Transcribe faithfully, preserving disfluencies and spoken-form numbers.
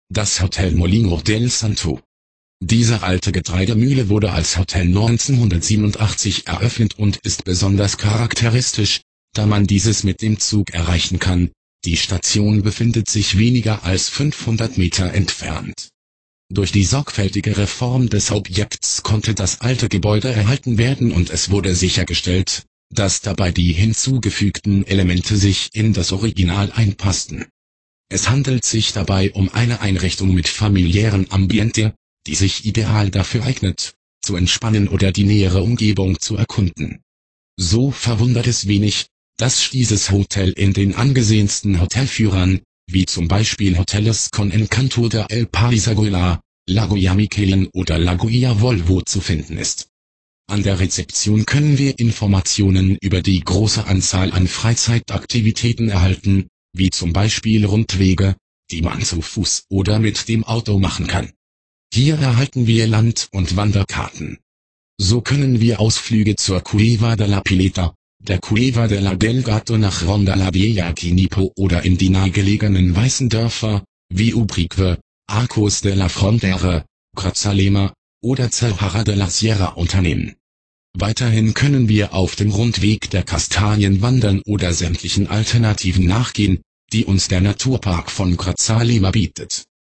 das Hotel Molino del Santo. Diese alte Getreidemühle wurde als Hotel neunzehnhundertsiebenundachtzig eröffnet und ist besonders charakteristisch, da man dieses mit dem Zug erreichen kann. Die Station befindet sich weniger als fünfhundert Meter entfernt. Durch die sorgfältige Reform des Objekts konnte das alte Gebäude erhalten werden und es wurde sichergestellt, dass dabei die hinzugefügten Elemente sich in das Original einpassten. Es handelt sich dabei um eine Einrichtung mit familiärem Ambiente, die sich ideal dafür eignet, zu entspannen oder die nähere Umgebung zu erkunden. So verwundert es wenig, dass dieses Hotel in den angesehensten Hotelführern, wie zum Beispiel Hoteles con Encanto de El Paisagola, La Jolla Michelin oder La Jolla Volvo zu finden ist. An der Rezeption können wir Informationen über die große Anzahl an Freizeitaktivitäten erhalten, wie zum Beispiel Rundwege, die man zu Fuß oder mit dem Auto machen kann. Hier erhalten wir Land- und Wanderkarten. So können wir Ausflüge zur Cueva de la Pileta, der Cueva de la del Gato nach Ronda la Vieja Quinipo oder in die nahegelegenen weißen Dörfer, wie Ubrique, Arcos de la Frontera, Grazalema oder Cerrada de la Sierra unternehmen. Weiterhin können wir auf dem Rundweg der Kastanien wandern oder sämtlichen Alternativen nachgehen, die uns der Naturpark von Grazalema bietet.